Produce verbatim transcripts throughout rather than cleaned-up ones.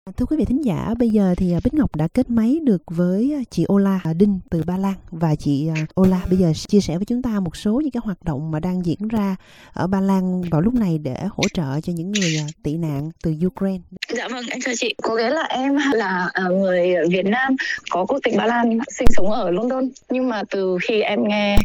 Thưa quý vị thính giả, bây giờ thì Bích Ngọc đã kết máy được với chị Ola Đinh từ Ba Lan. Và chị Ola bây giờ chia sẻ với chúng ta một số những cái hoạt động mà đang diễn ra ở Ba Lan vào lúc này để hỗ trợ cho những người tị nạn từ Ukraine. Dạ vâng, em chào chị. Có nghĩa là em là người Việt Nam có quốc tịch Ba Lan, sinh sống ở London. Nhưng mà từ khi em nghe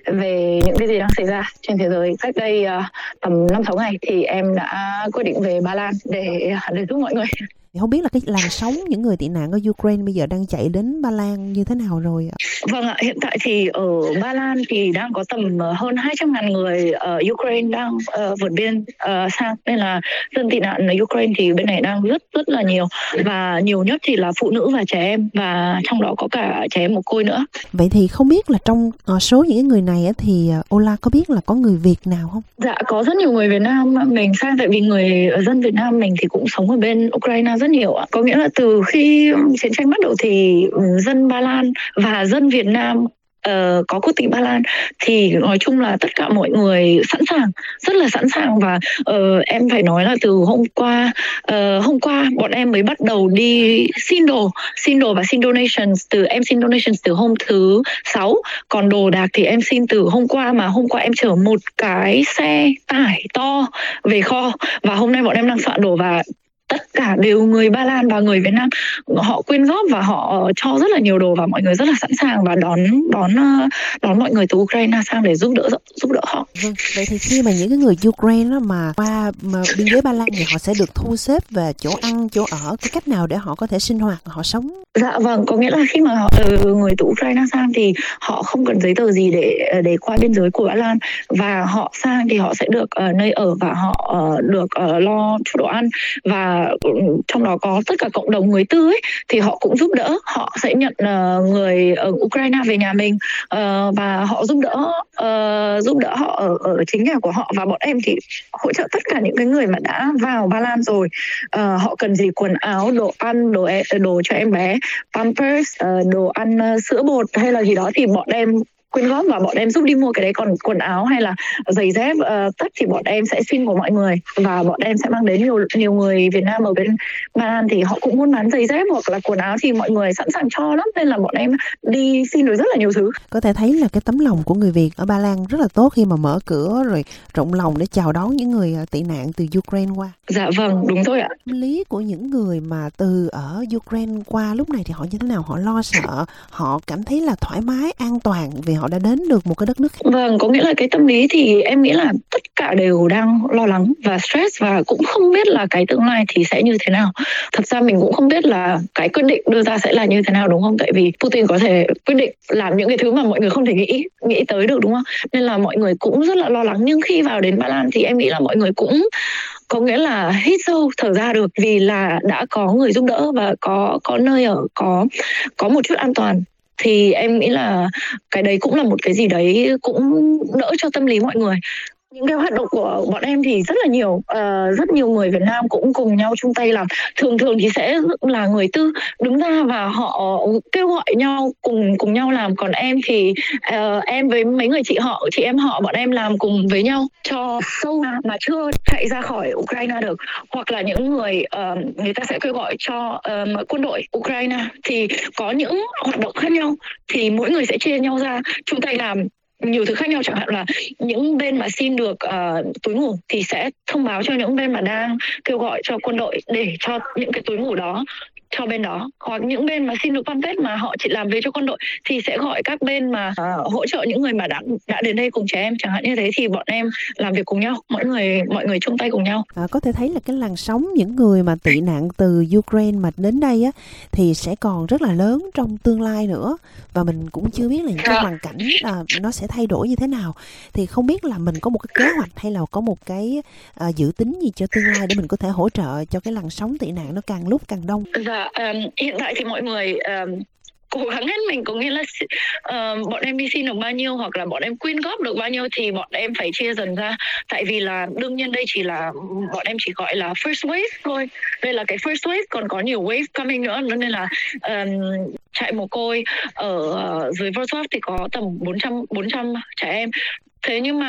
về những cái gì đang xảy ra trên thế giới cách đây tầm năm sáu ngày thì em đã quyết định về Ba Lan để để giúp mọi người. Không biết là cái làn sóng những người tị nạn ở Ukraine bây giờ đang chạy đến Ba Lan như thế nào rồi ạ? Vâng ạ, hiện tại thì ở Ba Lan thì đang có tầm hơn hai trăm ngàn người ở Ukraine đang uh, vượt biên uh, sang. Nên là dân tị nạn ở Ukraine thì bên này đang rất rất là nhiều. Và nhiều nhất thì là phụ nữ và trẻ em, và trong đó có cả trẻ em mồ côi nữa. Vậy thì không biết là trong uh, số những người này thì uh, Ola có biết là có người Việt nào không? Dạ, có rất nhiều người Việt Nam mình sang, tại vì người dân Việt Nam mình thì cũng sống ở bên Ukraine rất nhiều ạ. Có nghĩa là từ khi chiến tranh bắt đầu thì dân Ba Lan và dân Việt Nam uh, có quốc tịch Ba Lan thì nói chung là tất cả mọi người sẵn sàng, rất là sẵn sàng. Và uh, em phải nói là từ hôm qua uh, hôm qua bọn em mới bắt đầu đi xin đồ xin đồ và xin donations. Từ em xin donations từ hôm thứ sáu, còn đồ đạc thì em xin từ hôm qua, mà hôm qua em chở một cái xe tải to về kho, và hôm nay bọn em đang soạn đồ. Và tất cả đều người Ba Lan và người Việt Nam, họ quyên góp và họ cho rất là nhiều đồ, và mọi người rất là sẵn sàng và đón đón đón mọi người từ Ukraine sang để giúp đỡ giúp đỡ họ. Vâng, vậy thì khi mà những cái người Ukraine đó mà qua mà biên giới Ba Lan thì họ sẽ được thu xếp về chỗ ăn, chỗ ở, cái cách nào để họ có thể sinh hoạt, họ sống? Dạ vâng, có nghĩa là khi mà họ người từ Ukraine sang thì họ không cần giấy tờ gì để để qua biên giới của Ba Lan, và họ sang thì họ sẽ được uh, nơi ở và họ uh, được uh, lo cho đồ ăn. Và trong đó có tất cả cộng đồng người Tư ấy, thì họ cũng giúp đỡ, họ sẽ nhận uh, người ở Ukraine về nhà mình, uh, và họ giúp đỡ uh, giúp đỡ họ ở, ở chính nhà của họ. Và bọn em thì hỗ trợ tất cả những cái người mà đã vào Ba Lan rồi, uh, họ cần gì quần áo, đồ ăn, đồ đồ cho em bé, Pampers, uh, đồ ăn, uh, sữa bột hay là gì đó thì bọn em quyên góp và bọn em giúp đi mua cái đấy. Còn quần áo hay là giày dép, uh, tất thì bọn em sẽ xin của mọi người, và bọn em sẽ mang đến. Nhiều nhiều người Việt Nam ở bên Ba Lan thì họ cũng muốn bán giày dép hoặc là quần áo thì mọi người sẵn sàng cho lắm, nên là bọn em đi xin được rất là nhiều thứ. Có thể thấy là cái tấm lòng của người Việt ở Ba Lan rất là tốt khi mà mở cửa rồi rộng lòng để chào đón những người tị nạn từ Ukraine qua. Dạ vâng, đúng rồi ạ. Tâm lý của những người mà từ ở Ukraine qua lúc này thì họ như thế nào? Họ lo sợ, họ cảm thấy là thoải mái, an toàn vì họ đã đến được một cái đất nước. Vâng, có nghĩa là cái tâm lý thì em nghĩ là tất cả đều đang lo lắng và stress, và cũng không biết là cái tương lai thì sẽ như thế nào. Thật ra mình cũng không biết là cái quyết định đưa ra sẽ là như thế nào, đúng không? Tại vì Putin có thể quyết định làm những cái thứ mà mọi người không thể nghĩ nghĩ tới được, đúng không? Nên là mọi người cũng rất là lo lắng. Nhưng khi vào đến Ba Lan thì em nghĩ là mọi người cũng có nghĩa là hít sâu thở ra được, vì là đã có người giúp đỡ và có có nơi ở, có có một chút an toàn. Thì em nghĩ là cái đấy cũng là một cái gì đấy cũng đỡ cho tâm lý mọi người. Những cái hoạt động của bọn em thì rất là nhiều, uh, rất nhiều người Việt Nam cũng cùng nhau chung tay làm. Thường thường thì sẽ là người Tư đứng ra và họ kêu gọi nhau cùng cùng nhau làm. Còn em thì uh, em với mấy người chị họ, chị em họ, bọn em làm cùng với nhau cho sâu mà chưa chạy ra khỏi Ukraine được. Hoặc là những người uh, người ta sẽ kêu gọi cho uh, quân đội Ukraine, thì có những hoạt động khác nhau thì mỗi người sẽ chia nhau ra chung tay làm nhiều thứ khác nhau. Chẳng hạn là những bên mà xin được uh, túi ngủ thì sẽ thông báo cho những bên mà đang kêu gọi cho quân đội để cho những cái túi ngủ đó cho bên đó. Hoặc những bên mà xin được pampers mà họ chỉ làm về cho quân đội thì sẽ gọi các bên mà uh, hỗ trợ những người mà đã đã đến đây cùng trẻ em, chẳng hạn như thế. Thì bọn em làm việc cùng nhau, mọi người mọi người chung tay cùng nhau. À, có thể thấy là cái làn sóng những người mà tị nạn từ Ukraine mà đến đây á thì sẽ còn rất là lớn trong tương lai nữa, và mình cũng chưa biết là những cái hoàn cảnh à, nó sẽ thay đổi như thế nào. Thì không biết là mình có một cái kế hoạch hay là có một cái à, dự tính gì cho tương lai để mình có thể hỗ trợ cho cái làn sóng tị nạn nó càng lúc càng đông. Dạ, um, hiện tại thì mọi người um, cố gắng hết mình, có nghĩa là uh, bọn em đi xin được bao nhiêu hoặc là bọn em quyên góp được bao nhiêu thì bọn em phải chia dần ra. Tại vì là đương nhiên đây chỉ là bọn em chỉ gọi là first wave thôi, đây là cái first wave, còn có nhiều wave coming nữa. Nên là um, trại mồ côi ở uh, dưới Wrocław thì có tầm bốn trăm trẻ em. Thế nhưng mà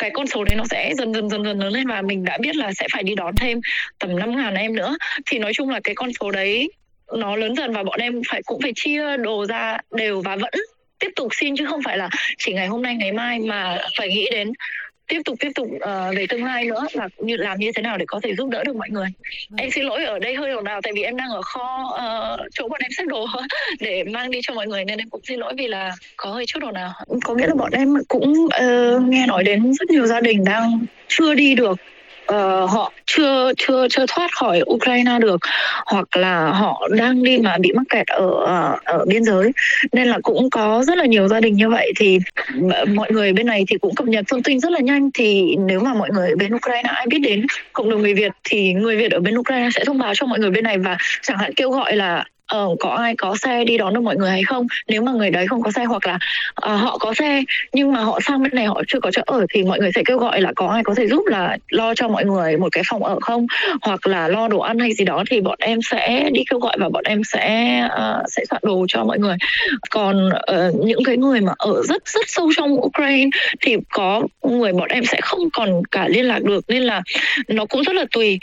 cái con số đấy nó sẽ dần dần dần dần lớn lên và mình đã biết là sẽ phải đi đón thêm tầm năm nghìn em nữa. Thì nói chung là cái con số đấy nó lớn dần và bọn em phải cũng phải chia đồ ra đều và vẫn tiếp tục xin, chứ không phải là chỉ ngày hôm nay ngày mai, mà phải nghĩ đến tiếp tục tiếp tục uh, về tương lai nữa là như làm như thế nào để có thể giúp đỡ được mọi người. Ừ. Em xin lỗi ở đây hơi ồn ào tại vì em đang ở kho uh, chỗ bọn em xếp đồ để mang đi cho mọi người, nên em cũng xin lỗi vì là có hơi chút ồn ào. Có nghĩa là bọn em cũng uh, nghe nói đến rất nhiều gia đình đang chưa đi được. Uh, họ chưa chưa chưa thoát khỏi Ukraine được, hoặc là họ đang đi mà bị mắc kẹt ở ở biên giới, nên là cũng có rất là nhiều gia đình như vậy. Thì mọi người bên này thì cũng cập nhật thông tin rất là nhanh. Thì nếu mà mọi người bên Ukraine ai biết đến cộng đồng người Việt thì người Việt ở bên Ukraine sẽ thông báo cho mọi người bên này và chẳng hạn kêu gọi là Ờ, có ai có xe đi đón được mọi người hay không. Nếu mà người đấy không có xe, hoặc là uh, họ có xe nhưng mà họ sang bên này họ chưa có chỗ ở, thì mọi người sẽ kêu gọi là có ai có thể giúp là lo cho mọi người một cái phòng ở không, hoặc là lo đồ ăn hay gì đó, thì bọn em sẽ đi kêu gọi và bọn em sẽ uh, sẽ soạn đồ cho mọi người. Còn uh, những cái người mà ở rất rất sâu trong Ukraine thì có người bọn em sẽ không còn cả liên lạc được, nên là nó cũng rất là tùy.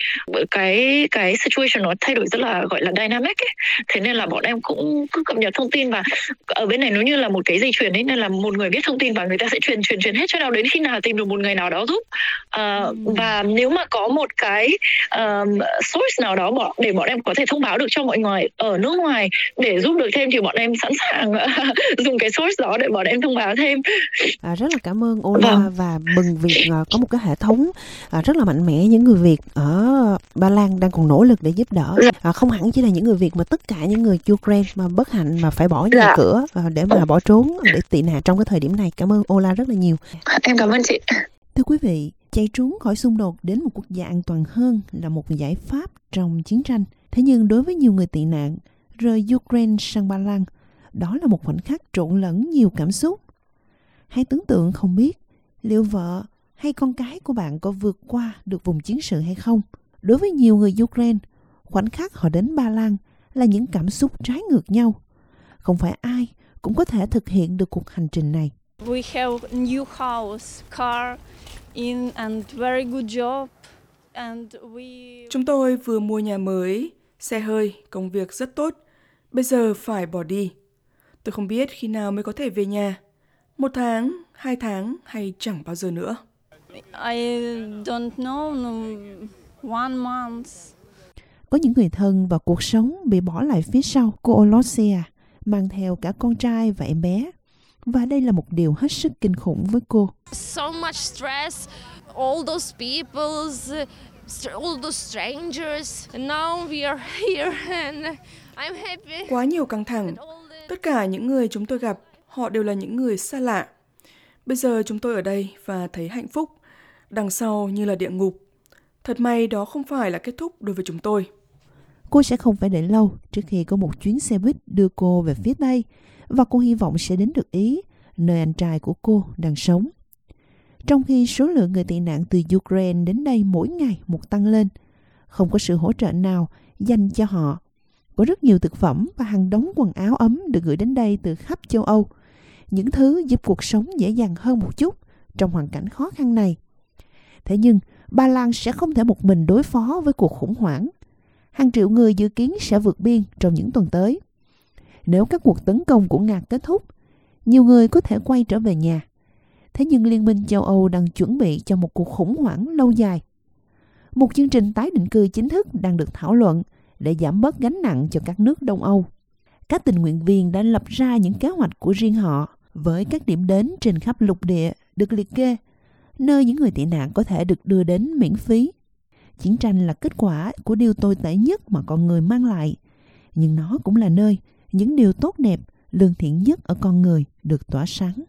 Cái cái situation nó thay đổi rất là gọi là dynamic ấy. Thế nên là bọn em cũng cứ cập nhật thông tin, và ở bên này nó như là một cái dây chuyền ấy, nên là một người biết thông tin và người ta sẽ truyền truyền truyền hết cho nào đến khi nào tìm được một người nào đó giúp. À, ừ. Và nếu mà có một cái um, source nào đó bọn, để bọn em có thể thông báo được cho mọi người ở nước ngoài để giúp được thêm, thì bọn em sẵn sàng dùng cái source đó để bọn em thông báo thêm. À, rất là cảm ơn Ola vâng. và mừng việc uh, có một cái hệ thống uh, rất là mạnh mẽ. Những người Việt ở Ba Lan đang còn nỗ lực để giúp đỡ. Uh, không hẳn chỉ là những người Việt mà tất cả những người Ukraine mà bất hạnh mà phải bỏ nhà dạ. cửa để mà bỏ trốn để tị nạn trong cái thời điểm này. Cảm ơn Ola rất là nhiều. Em cảm ơn chị. Thưa quý vị, chạy trốn khỏi xung đột đến một quốc gia an toàn hơn là một giải pháp trong chiến tranh. Thế nhưng đối với nhiều người tị nạn rời Ukraine sang Ba Lan, đó là một khoảnh khắc trộn lẫn nhiều cảm xúc. Hãy tưởng tượng không biết liệu vợ hay con cái của bạn có vượt qua được vùng chiến sự hay không. Đối với nhiều người Ukraine, khoảnh khắc họ đến Ba Lan là những cảm xúc trái ngược nhau. Không phải ai cũng có thể thực hiện được cuộc hành trình này. We have new house, car, in and very good job, and we. Chúng tôi vừa mua nhà mới, xe hơi, công việc rất tốt. Bây giờ phải bỏ đi. Tôi không biết khi nào mới có thể về nhà. Một tháng, hai tháng hay chẳng bao giờ nữa. I don't know, one month. Có những người thân và cuộc sống bị bỏ lại phía sau. Cô Olosia mang theo cả con trai và em bé. Và đây là một điều hết sức kinh khủng với cô. So much stress, all those people, all those strangers. And now we are here and I'm happy. Quá nhiều căng thẳng. Tất cả những người chúng tôi gặp, họ đều là những người xa lạ. Bây giờ chúng tôi ở đây và thấy hạnh phúc. Đằng sau như là địa ngục. Thật may đó không phải là kết thúc đối với chúng tôi. Cô sẽ không phải đợi lâu trước khi có một chuyến xe buýt đưa cô về phía Tây, và cô hy vọng sẽ đến được Ý, nơi anh trai của cô đang sống. Trong khi số lượng người tị nạn từ Ukraine đến đây mỗi ngày một tăng lên, không có sự hỗ trợ nào dành cho họ. Có rất nhiều thực phẩm và hàng đống quần áo ấm được gửi đến đây từ khắp châu Âu. Những thứ giúp cuộc sống dễ dàng hơn một chút trong hoàn cảnh khó khăn này. Thế nhưng, Ba Lan sẽ không thể một mình đối phó với cuộc khủng hoảng. Hàng triệu người dự kiến sẽ vượt biên trong những tuần tới. Nếu các cuộc tấn công của Nga kết thúc, nhiều người có thể quay trở về nhà. Thế nhưng Liên minh châu Âu đang chuẩn bị cho một cuộc khủng hoảng lâu dài. Một chương trình tái định cư chính thức đang được thảo luận để giảm bớt gánh nặng cho các nước Đông Âu. Các tình nguyện viên đã lập ra những kế hoạch của riêng họ với các điểm đến trên khắp lục địa được liệt kê, nơi những người tị nạn có thể được đưa đến miễn phí. Chiến tranh là kết quả của điều tồi tệ nhất mà con người mang lại, nhưng nó cũng là nơi những điều tốt đẹp, lương thiện nhất ở con người được tỏa sáng.